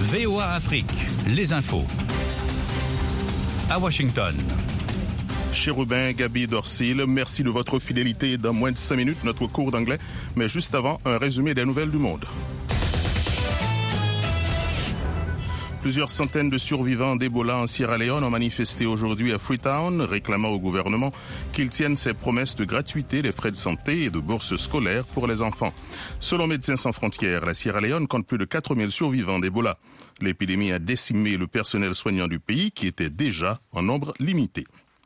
VOA Afrique, les infos. À Washington. Chérubin, Gabi Dorsil, merci de votre fidélité. Dans moins de 5 minutes, notre cours d'anglais. Mais juste avant, un résumé des nouvelles du monde. Plusieurs centaines de survivants d'Ebola en Sierra Leone ont manifesté aujourd'hui à Freetown, réclamant au gouvernement qu'il tienne ses promesses de gratuité des frais de santé et de bourses scolaires pour les enfants. Selon Médecins sans frontières, la Sierra Leone compte plus de 4000 survivants d'Ebola. L'épidémie a décimé le personnel soignant du pays qui était déjà en nombre limité.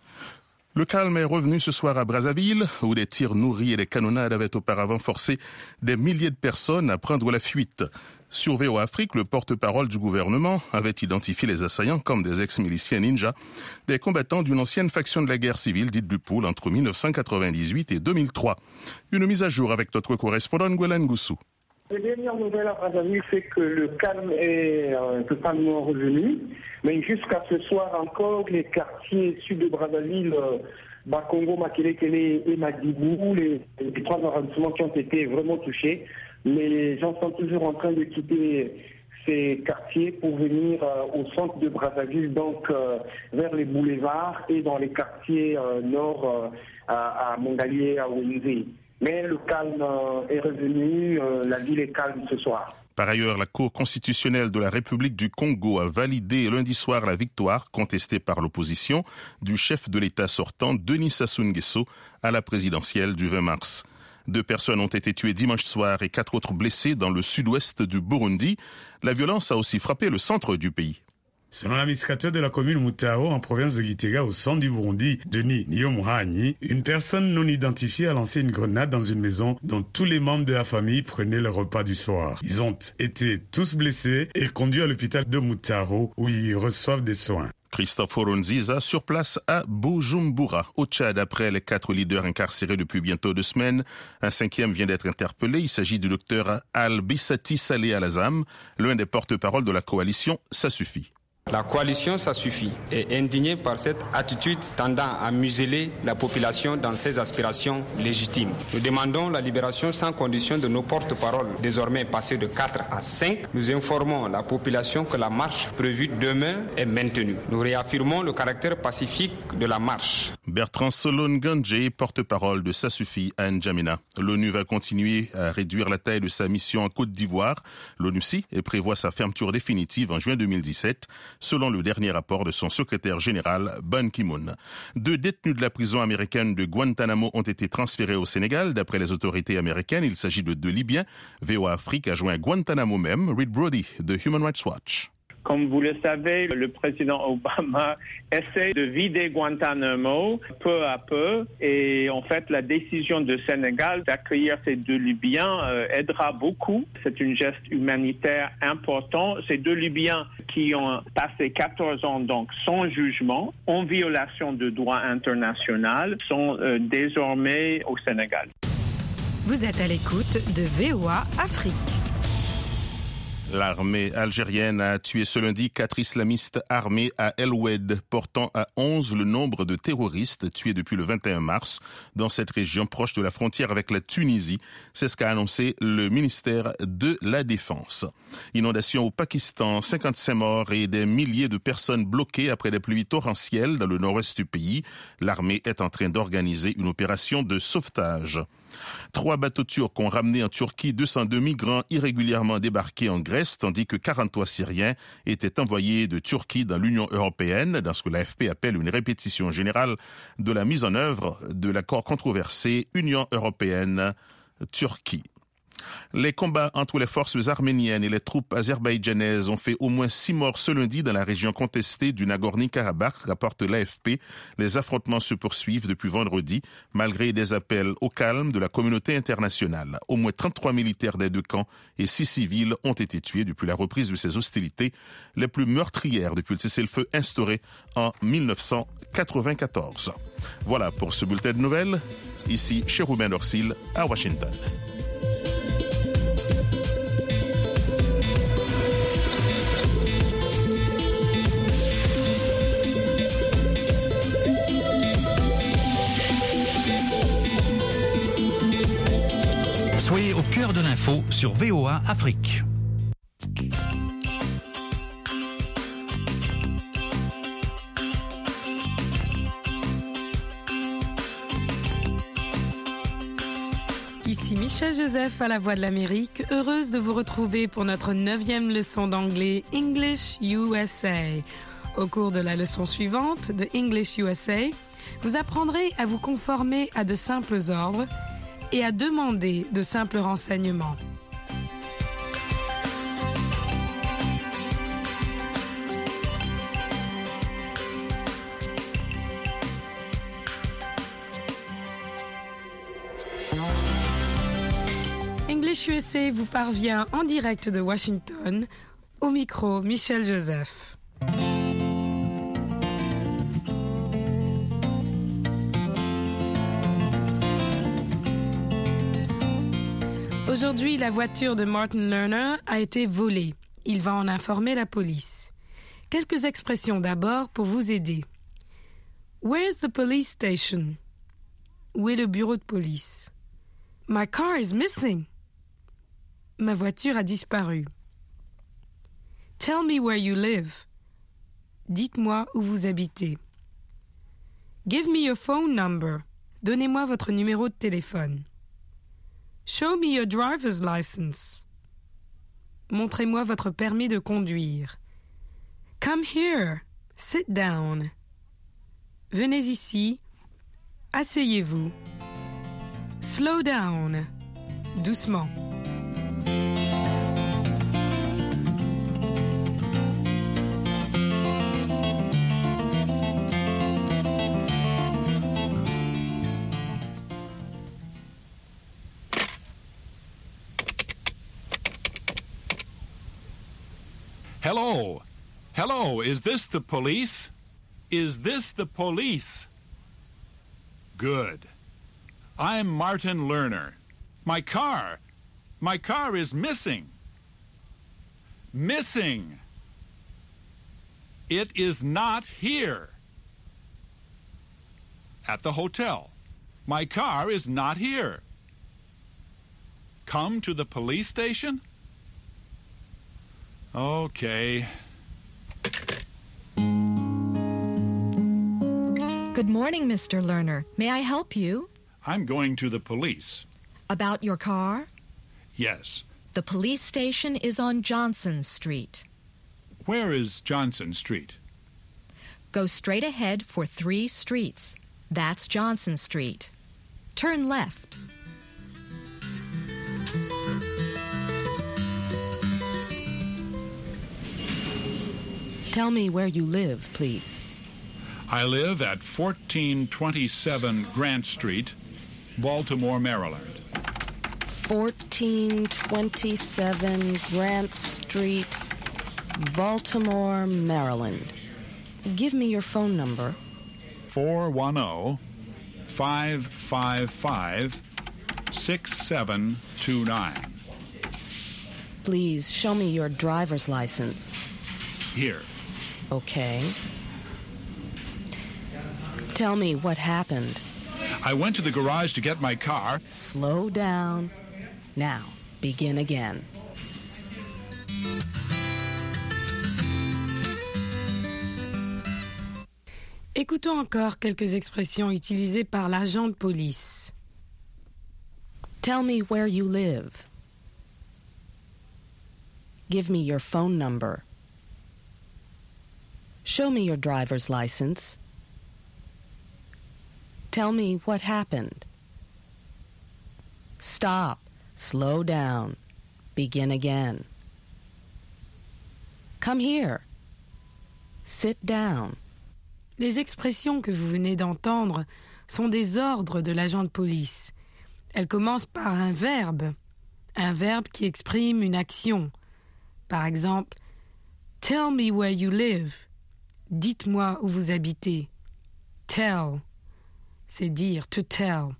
Le calme est revenu ce soir à Brazzaville, où des tirs nourris et des canonnades avaient auparavant forcé des milliers de personnes à prendre la fuite. Sur VOA Afrique, le porte-parole du gouvernement avait identifié les assaillants comme des ex-miliciens ninjas, des combattants d'une ancienne faction de la guerre civile dite du Poul entre 1998 et 2003. Une mise à jour avec notre correspondant Ngwelen Goussou. Les dernières nouvelles à Brazzaville, c'est que le calme est totalement revenu. Mais jusqu'à ce soir encore, les quartiers sud de Brazzaville, Bakongo, Makelekele et Madibou, les 3 arrondissements qui ont été vraiment touchés, les gens sont toujours en train de quitter ces quartiers pour venir au centre de Brazzaville, donc vers les boulevards et dans les quartiers nord à Mongali et à Wenze. Mais le calme est revenu, la ville est calme ce soir. Par ailleurs, la Cour constitutionnelle de la République du Congo a validé lundi soir la victoire contestée par l'opposition du chef de l'État sortant, Denis Sassou Nguesso, à la présidentielle du 20 mars. 2 personnes ont été tuées dimanche soir et 4 autres blessées dans le sud-ouest du Burundi. La violence a aussi frappé le centre du pays. Selon l'administrateur de la commune Mutao, en province de Gitega, au centre du Burundi, Denis Niyomuhanyi, une personne non identifiée a lancé une grenade dans une maison dont tous les membres de la famille prenaient le repas du soir. Ils ont été tous blessés et conduits à l'hôpital de Mutao où ils reçoivent des soins. Christophe Orunziza sur place à Bujumbura, au Tchad, après les 4 leaders incarcérés depuis bientôt 2 semaines. Un 5e vient d'être interpellé. Il s'agit du docteur Al-Bissati Saleh Al-Azam, l'un des porte-parole de la coalition Ça suffit. La coalition Ça suffit est indignée par cette attitude tendant à museler la population dans ses aspirations légitimes. Nous demandons la libération sans condition de nos porte-paroles, désormais passés de 4 à 5. Nous informons la population que la marche prévue demain est maintenue. Nous réaffirmons le caractère pacifique de la marche. Bertrand Solon-Gandje, porte-parole de Ça suffit à N'Djamena. L'ONU va continuer à réduire la taille de sa mission en Côte d'Ivoire. L'ONUCI prévoit sa fermeture définitive en juin 2017. Selon le dernier rapport de son secrétaire général, Ban Ki-moon. 2 détenus de la prison américaine de Guantanamo ont été transférés au Sénégal. D'après les autorités américaines, il s'agit de 2 Libyens. VOA Afrique a joint Guantanamo même, Reed Brody de Human Rights Watch. Comme vous le savez, le président Obama essaie de vider Guantanamo peu à peu et en fait la décision du Sénégal d'accueillir ces 2 Libyens aidera beaucoup. C'est un geste humanitaire important. Ces 2 Libyens qui ont passé 14 ans donc sans jugement, en violation de droit international, sont désormais au Sénégal. Vous êtes à l'écoute de VOA Afrique. L'armée algérienne a tué ce lundi 4 islamistes armés à El Oued, portant à 11 le nombre de terroristes tués depuis le 21 mars dans cette région proche de la frontière avec la Tunisie. C'est ce qu'a annoncé le ministère de la Défense. Inondation au Pakistan, 55 morts et des milliers de personnes bloquées après des pluies torrentielles dans le nord-ouest du pays. L'armée est en train d'organiser une opération de sauvetage. 3 bateaux turcs ont ramené en Turquie 202 migrants irrégulièrement débarqués en Grèce, tandis que 43 Syriens étaient envoyés de Turquie dans l'Union européenne, dans ce que l'AFP appelle une répétition générale de la mise en œuvre de l'accord controversé Union européenne-Turquie. Les combats entre les forces arméniennes et les troupes azerbaïdjanaises ont fait au moins 6 morts ce lundi dans la région contestée du Nagorno-Karabakh, rapporte l'AFP. Les affrontements se poursuivent depuis vendredi, malgré des appels au calme de la communauté internationale. Au moins 33 militaires des 2 camps et 6 civils ont été tués depuis la reprise de ces hostilités, les plus meurtrières depuis le cessez-le-feu instauré en 1994. Voilà pour ce bulletin de nouvelles. Ici Chérubin Dorsil à Washington. Soyez au cœur de l'info sur VOA Afrique. Ici Michel Joseph à la Voix de l'Amérique, heureuse de vous retrouver pour notre 9e leçon d'anglais English USA. Au cours de la leçon suivante de English USA, vous apprendrez à vous conformer à de simples ordres et à demander de simples renseignements. English USA vous parvient en direct de Washington. Au micro, Michel Joseph. Aujourd'hui, la voiture de Martin Lerner a été volée. Il va en informer la police. Quelques expressions d'abord pour vous aider. Where's the police station? Où est le bureau de police? My car is missing. Ma voiture a disparu. Tell me where you live. Dites-moi où vous habitez. Give me your phone number. Donnez-moi votre numéro de téléphone. Show me your driver's license. Montrez-moi votre permis de conduire. Come here. Sit down. Venez ici. Asseyez-vous. Slow down. Doucement. Hello. Hello, is this the police? Is this the police? Good. I'm Martin Lerner. My car is missing. Missing. It is not here. At the hotel. My car is not here. Come to the police station? Okay. Good morning, Mr. Lerner. May I help you? I'm going to the police. About your car? Yes. The police station is on Johnson Street. Where is Johnson Street? Go straight ahead for 3 streets. That's Johnson Street. Turn left. Tell me where you live, please. I live at 1427 Grant Street, Baltimore, Maryland. 1427 Grant Street, Baltimore, Maryland. Give me your phone number. 410-555-6729. Please show me your driver's license. Here. Okay. Tell me what happened. I went to the garage to get my car. Slow down. Now, begin again. Écoutons encore quelques expressions utilisées par l'agent de police. Tell me where you live. Give me your phone number. Show me your driver's license. Tell me what happened. Stop. Slow down. Begin again. Come here. Sit down. Les expressions que vous venez d'entendre sont des ordres de l'agent de police. Elles commencent par un verbe qui exprime une action. Par exemple, « Tell me where you live ». Dites-moi où vous habitez. Tell, c'est dire, to tell.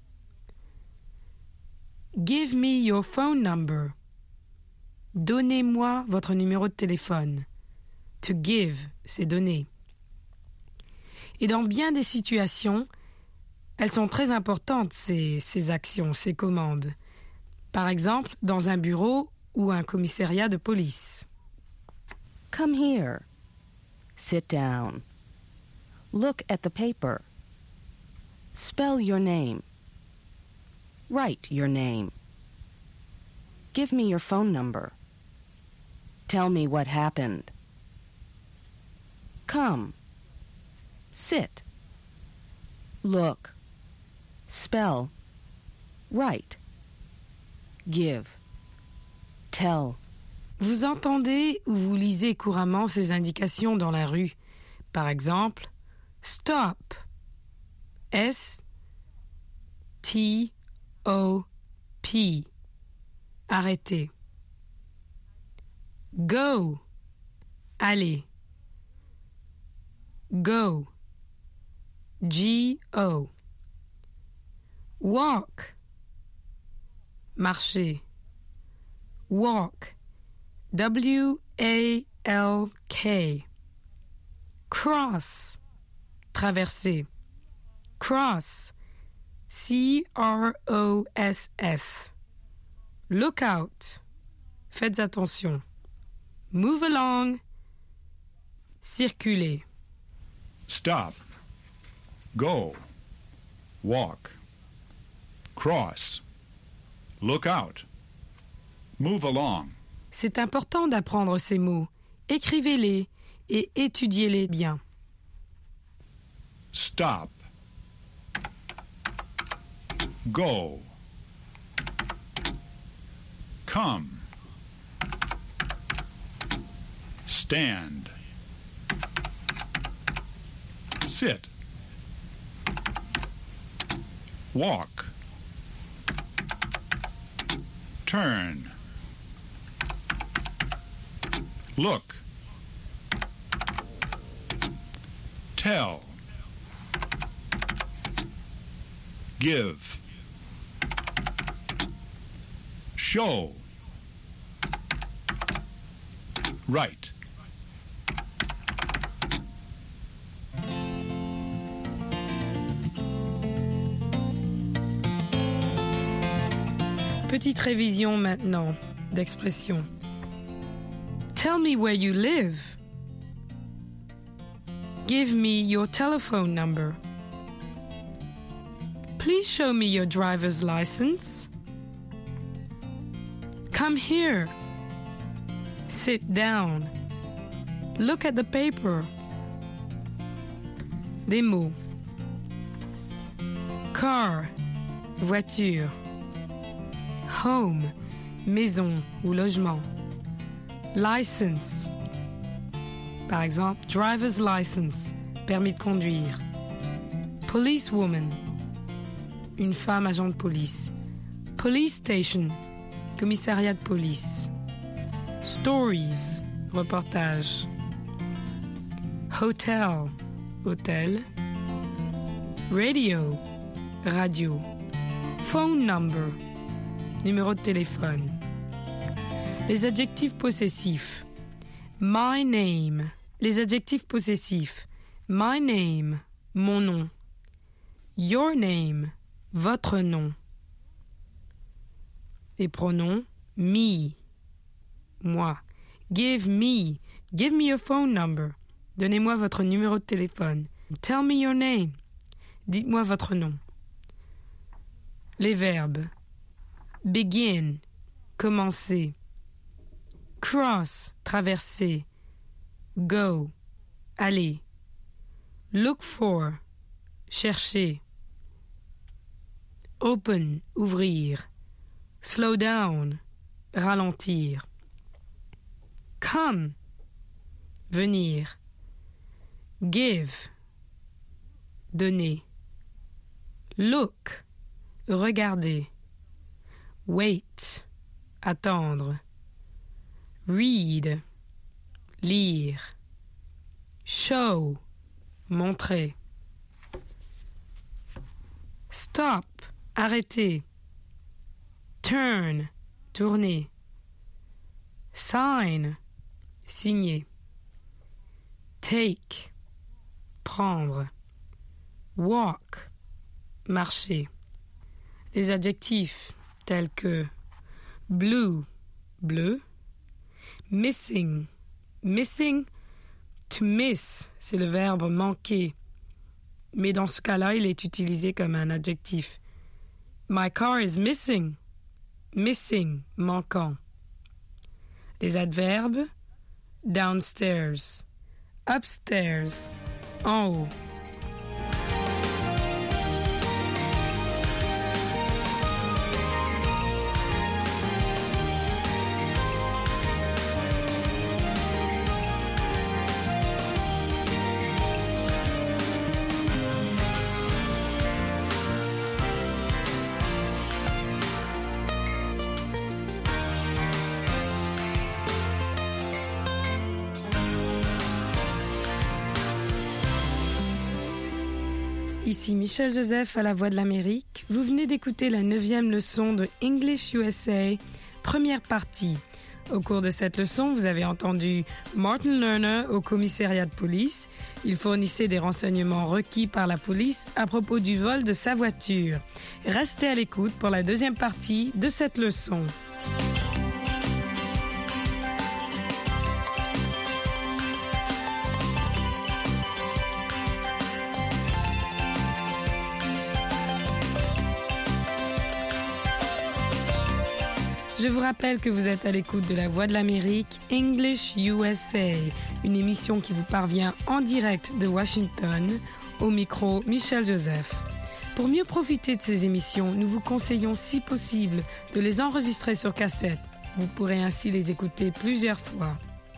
Give me your phone number. Donnez-moi votre numéro de téléphone. To give, c'est donner. Et dans bien des situations, elles sont très importantes, ces actions, ces commandes. Par exemple, dans un bureau ou un commissariat de police. Come here. Sit down. Look at the paper. Spell your name. Write your name. Give me your phone number. Tell me what happened. Come. Sit. Look. Spell. Write. Give. Tell. Vous entendez ou vous lisez couramment ces indications dans la rue. Par exemple, stop. S-T-O-P. Arrêtez. Go. Allez. Go. G-O. Walk. Marcher. Walk. W-A-L-K. Cross. Traverser. Cross. C-R-O-S-S. Look out. Faites attention. Move along. Circuler. Stop. Go. Walk. Cross. Look out. Move along. C'est important d'apprendre ces mots. Écrivez-les et étudiez-les bien. Stop. Go. Come. Stand. Sit. Walk. Turn. Look. Tell. Give. Show. Write. Petite révision maintenant d'expression. Tell me where you live. Give me your telephone number. Please show me your driver's license. Come here. Sit down. Look at the paper. Des mots. Car, voiture. Home, maison ou logement. License. Par exemple, driver's license, permis de conduire. Policewoman, une femme agent de police. Police station, commissariat de police. Stories, reportage. Hotel, hôtel. Radio, radio. Phone number, numéro de téléphone. Les adjectifs possessifs. My name. Les adjectifs possessifs. My name, mon nom. Your name, votre nom. Les pronoms me, moi. Give me your phone number. Donnez-moi votre numéro de téléphone. Tell me your name. Dites-moi votre nom. Les verbes. Begin, commencer. Cross, traverser. Go, aller. Look for, chercher. Open, ouvrir. Slow down, ralentir. Come, venir. Give, donner. Look, regarder. Wait, attendre. Read, lire. Show, montrer. Stop, arrêter. Turn, tourner. Sign, signer. Take, prendre. Walk, marcher. Les adjectifs tels que blue, bleu. Missing, missing. To miss, c'est le verbe manquer. Mais dans ce cas-là, il est utilisé comme un adjectif. My car is missing. missing, manquant. Les adverbes, downstairs, upstairs, en haut. Ici Michel Joseph à la Voix de l'Amérique. Vous venez d'écouter la 9e leçon de English USA, première partie. Au cours de cette leçon, vous avez entendu Martin Lerner au commissariat de police. Il fournissait des renseignements requis par la police à propos du vol de sa voiture. Restez à l'écoute pour la deuxième partie de cette leçon. Je vous rappelle que vous êtes à l'écoute de la Voix de l'Amérique, English USA, une émission qui vous parvient en direct de Washington, au micro Michel Joseph. Pour mieux profiter de ces émissions, nous vous conseillons si possible de les enregistrer sur cassette. Vous pourrez ainsi les écouter plusieurs fois.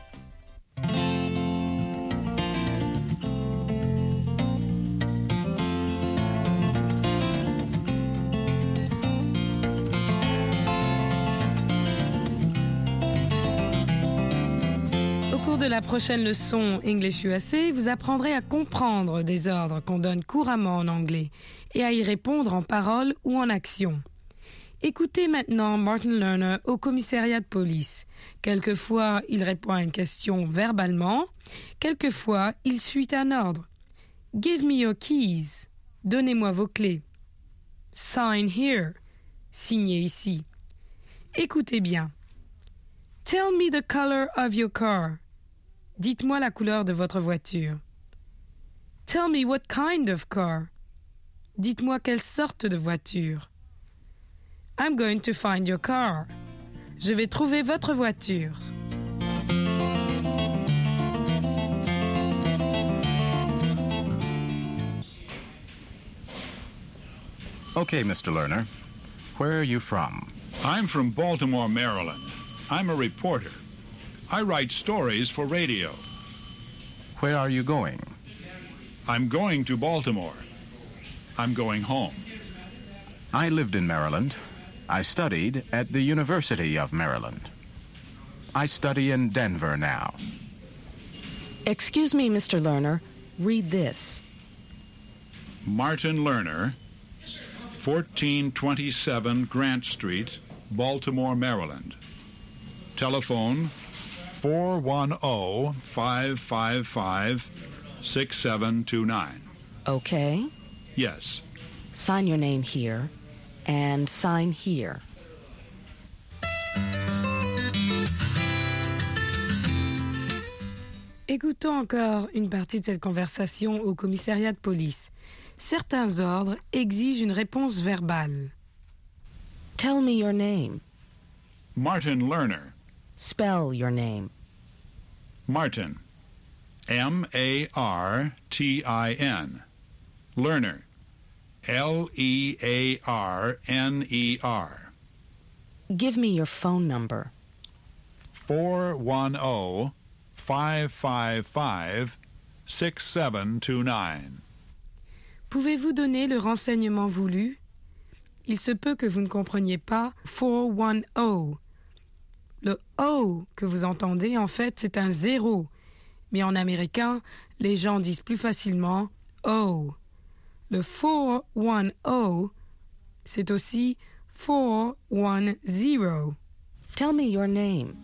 De la prochaine leçon English USA, vous apprendrez à comprendre des ordres qu'on donne couramment en anglais et à y répondre en paroles ou en action. Écoutez maintenant Martin Lerner au commissariat de police. Quelquefois, il répond à une question verbalement, quelquefois, il suit un ordre. Give me your keys. Donnez-moi vos clés. Sign here. Signez ici. Écoutez bien. Tell me the color of your car. Dites-moi la couleur de votre voiture. Tell me what kind of car. Dites-moi quelle sorte de voiture. I'm going to find your car. Je vais trouver votre voiture. Okay, Mr. Lerner. Where are you from? I'm from Baltimore, Maryland. I'm a reporter. I write stories for radio. Where are you going? I'm going to Baltimore. I'm going home. I lived in Maryland. I studied at the University of Maryland. I study in Denver now. Excuse me, Mr. Lerner. Read this. Martin Lerner, 1427 Grant Street, Baltimore, Maryland. Telephone 410-555-6729. Okay. Yes. Sign your name here and sign here. Écoutons encore une partie de cette conversation au commissariat de police. Certains ordres exigent une réponse verbale. Tell me your name. Martin Lerner. Spell your name. Martin. M-A-R-T-I-N. Lerner. L-E-A-R-N-E-R. Give me your phone number. 410-555-6729. Pouvez-vous donner le renseignement voulu? Il se peut que vous ne compreniez pas 410. Le O que vous entendez, en fait, c'est un 0. Mais en américain, les gens disent plus facilement O. Le 410, c'est aussi 410. Tell me your name.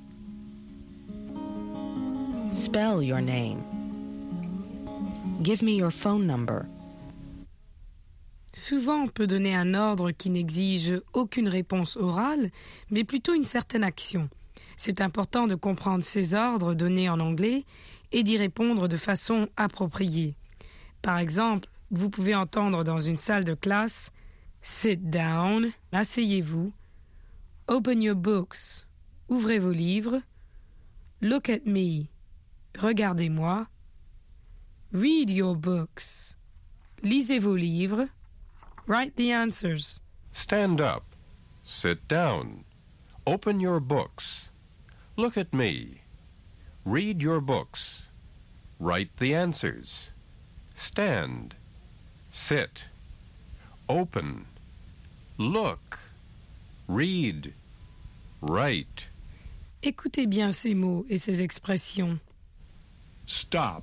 Spell your name. Give me your phone number. Souvent, on peut donner un ordre qui n'exige aucune réponse orale, mais plutôt une certaine action. C'est important de comprendre ces ordres donnés en anglais et d'y répondre de façon appropriée. Par exemple, vous pouvez entendre dans une salle de classe « Sit down », asseyez-vous, « Open your books. Ouvrez vos livres. Look at me. Regardez-moi. Read your books. Lisez vos livres. Write the answers. Stand up. Sit down. Open your books. Look at me. Read your books. Write the answers. Stand. Sit. Open. Look. Read. Write. Écoutez bien ces mots et ces expressions. Stop.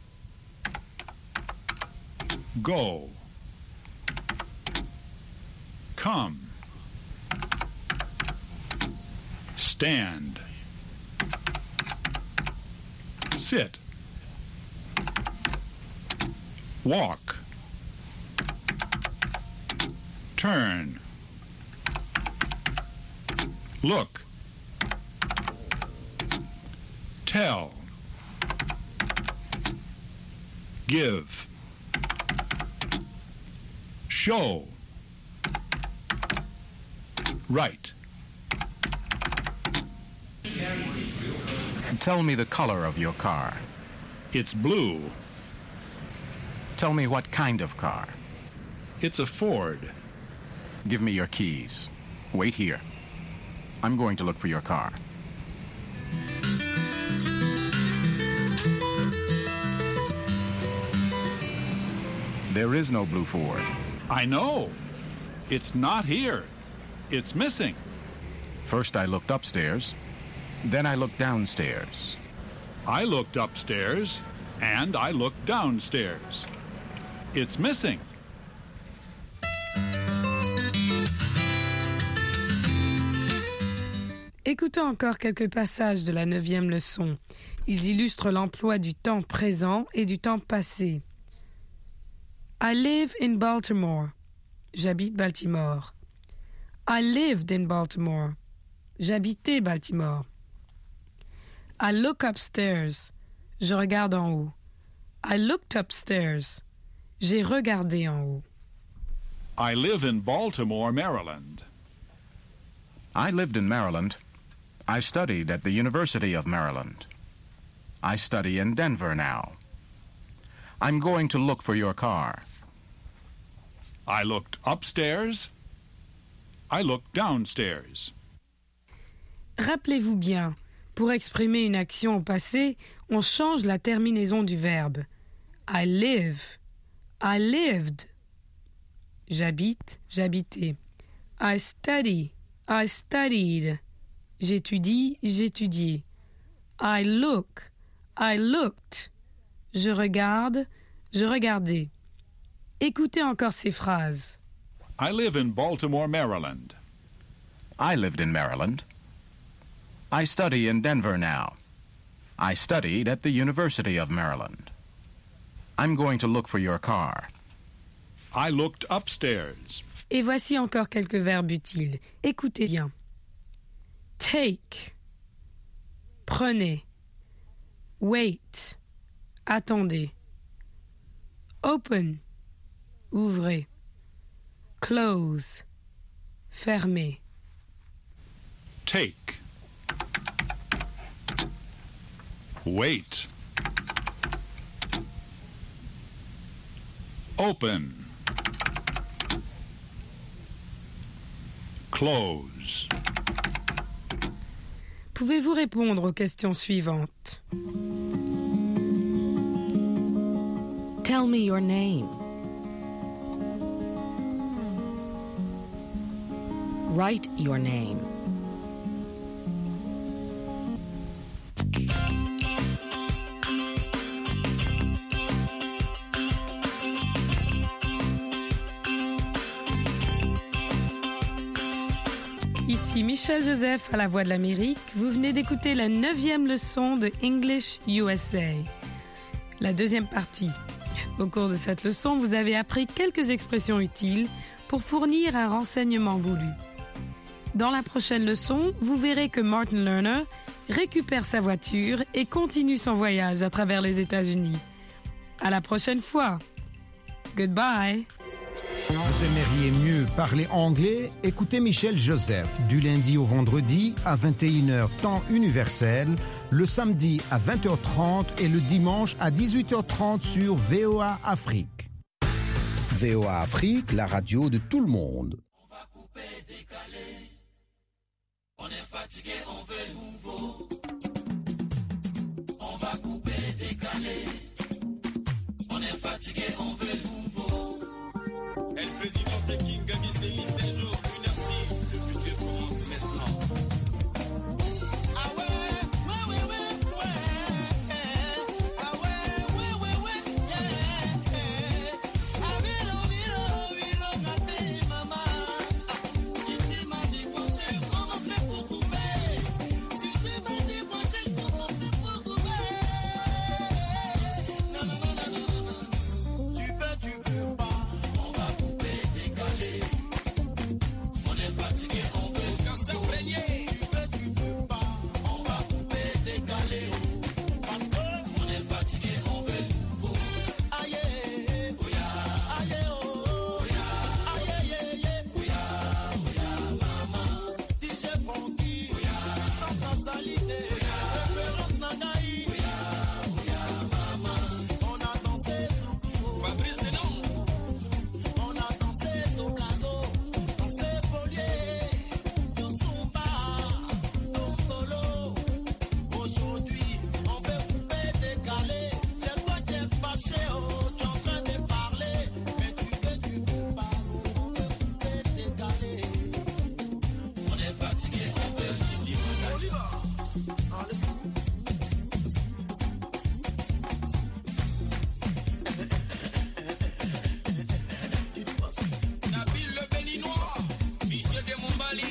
Go. Come. Stand. Sit. Walk. Turn. Look. Tell. Give. Show. Write. Tell me the color of your car. It's blue. Tell me what kind of car. It's a Ford. Give me your keys. Wait here. I'm going to look for your car. There is no blue Ford. I know. It's not here. It's missing. First I looked upstairs, then I looked downstairs. I looked upstairs, and I looked downstairs. It's missing. Écoutons encore quelques passages de la 9e leçon. Ils illustrent l'emploi du temps présent et du temps passé. I live in Baltimore. J'habite Baltimore. I lived in Baltimore. J'habitais Baltimore. I look upstairs. Je regarde en haut. I looked upstairs. J'ai regardé en haut. I live in Baltimore, Maryland. I lived in Maryland. I studied at the University of Maryland. I study in Denver now. I'm going to look for your car. I looked upstairs. I looked downstairs. Rappelez-vous bien, pour exprimer une action au passé, on change la terminaison du verbe. I live. I lived. J'habite, j'habitais. I study. I studied. J'étudie, j'étudiais. I look. I looked. Je regarde, je regardais. Écoutez encore ces phrases. I live in Baltimore, Maryland. I lived in Maryland. I study in Denver now. I studied at the University of Maryland. I'm going to look for your car. I looked upstairs. Et voici encore quelques verbes utiles. Écoutez bien. Take. Prenez. Wait. Attendez. Open. Ouvrez. Close. Fermez. Take. Wait. Open. Close. Pouvez-vous répondre aux questions suivantes? Tell me your name. Write your name. Ici Michel Joseph à la Voix de l'Amérique. Vous venez d'écouter la 9e leçon de English USA. La deuxième partie. Au cours de cette leçon, vous avez appris quelques expressions utiles pour fournir un renseignement voulu. Dans la prochaine leçon, vous verrez que Martin Lerner récupère sa voiture et continue son voyage à travers les États-Unis. À la prochaine fois. Goodbye. Vous aimeriez mieux parler anglais? Écoutez Michel Joseph du lundi au vendredi à 21h temps universel, le samedi à 20h30 et le dimanche à 18h30 sur VOA Afrique. VOA Afrique, la radio de tout le monde. On va couper, décaler. On est fatigué, on veut nouveau. On va couper, décaler. On est fatigué, on veut nouveau. El président King Gabi, c'est lycée jour, une heure-ci. Le futur commence maintenant. Ah ouais, ouais, ouais, ouais, ouais. Ah ouais, ouais, ouais, ouais, yeah. Ah vilo, vilo, vilo, naté, maman. Si tu m'as débranché, comment faire pour couper? Si tu m'as débranché, comment faire pour couper? Non, non, non, non, non, non, non. Tu peux pas. On va couper, décaler. On est fatigué, on veut quand ça régner. Tu peux pas. On va couper, décaler. Parce qu'on est fatigué, on veut nouveau. Aïe, ouya, aïe, oh, ouya, aïe, ouya, ouya, maman. DJ Fonky, ouya, sans nasalité, ouya, référence Nagaï, ouya, ouya, maman. On a dansé sous Fabrice Denon. On a dansé sous Plazo, dansé Polier, Yosumba, Tombolo. Aujourd'hui, on peut couper, décaler. C'est toi qui es fâché, oh, tu es en train de parler. Mais tu peux pas, on peut couper, décaler. On est fatigué, on veut chuter. On y va. Nabil le Béninois, fichier de Mombali.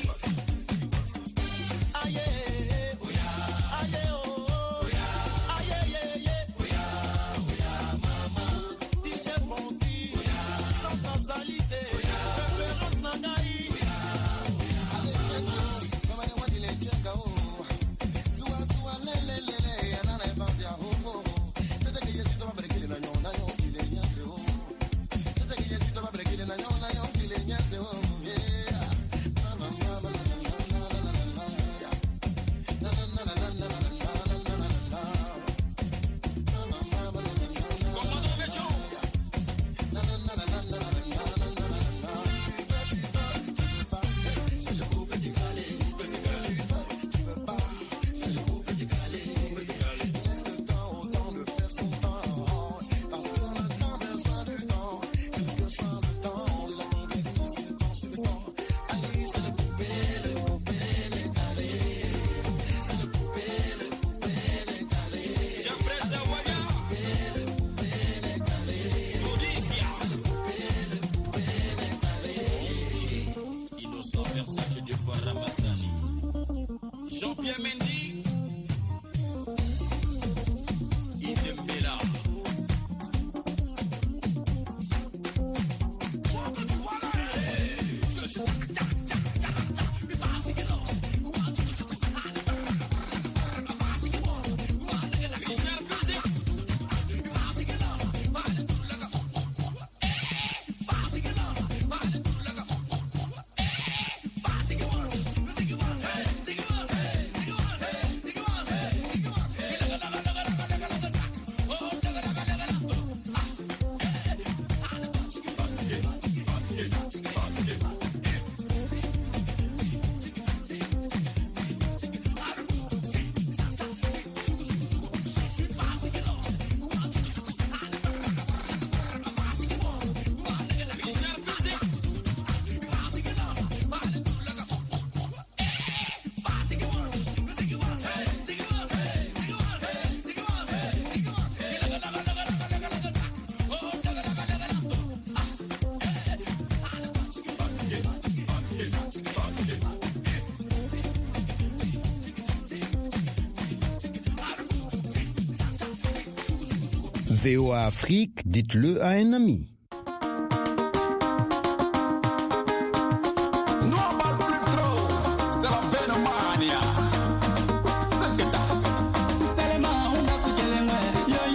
Aïe, ouya, aïe, oh, ouya, aïe, ouya, ouya, maman. DJ Fonky, ouya, sans nasalité, ouya, référence Nagaï, ouya, ouya, Commandant Béchon. C'est le groupe décalé. Tu peux pas. C'est le groupe décalé. Laisse le temps au temps de faire son temps. Parce qu'on a tant besoin du temps. Quel que soit le temps de la conquête, c'est le temps sur le temps. Allez, c'est le coupé décalé. C'est le coupé décalé. Jean-Presse Waya. Le coupé décalé. Odyssia. C'est le coupé décalé. Innocent Versace de Faramassani. Jean-Pierre Mendy. Idembela. VOA Afrique, dites-le à un ami.